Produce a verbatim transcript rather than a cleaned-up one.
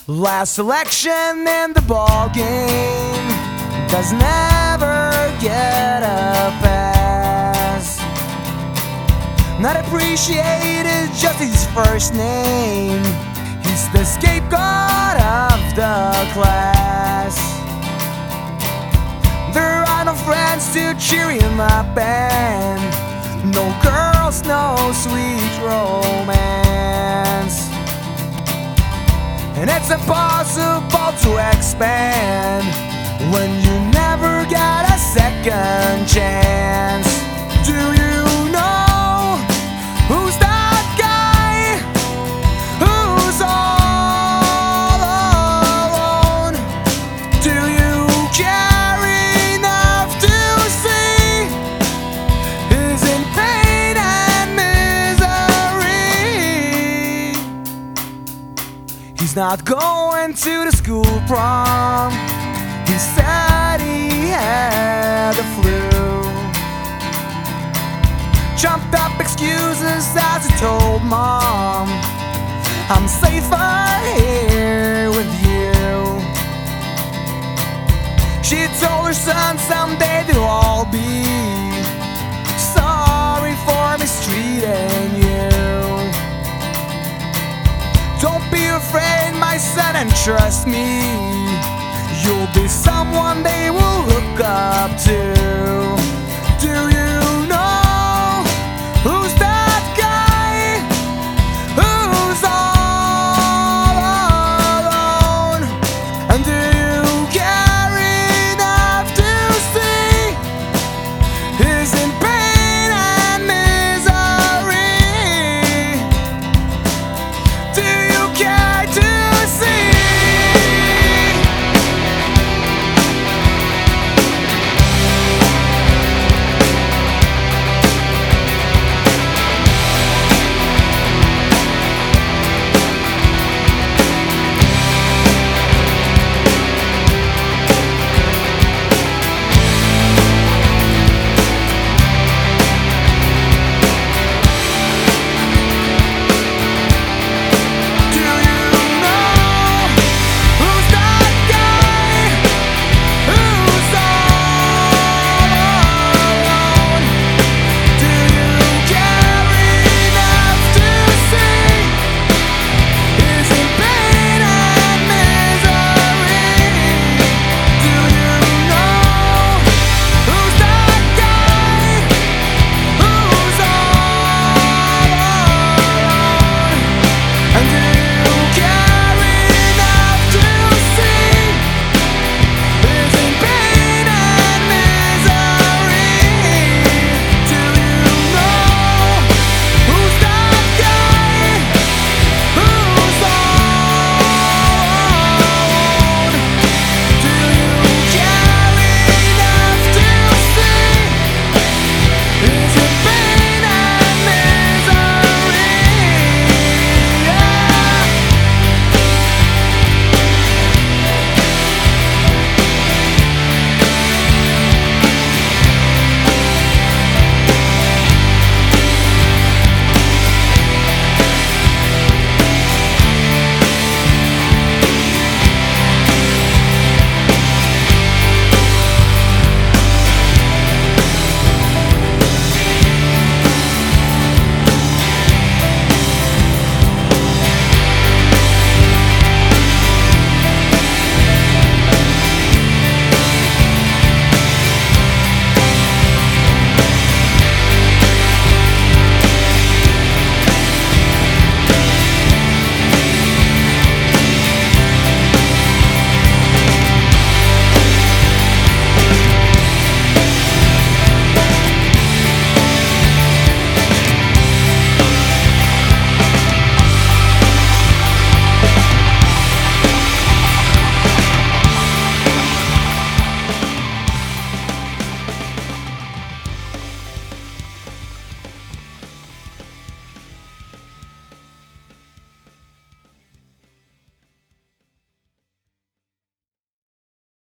Last selection in the ball game does never get a pass. Not appreciated, just his first name. He's the scapegoat of the class. There are no friends to cheer him up, and no girls, no sweet romance. And it's impossible to expand when you never get a second chance. Do you know who's that guy who's all alone? Do you care enough to see he's in pain and misery? He's not going to the school prom. He said he had the flu. Trumped up excuses as he told mom, I'm safer here with you. She told her son someday they'll all be sorry for mistreating you. Don't be afraid, my son, and trust me, you'll be someone they will look up to.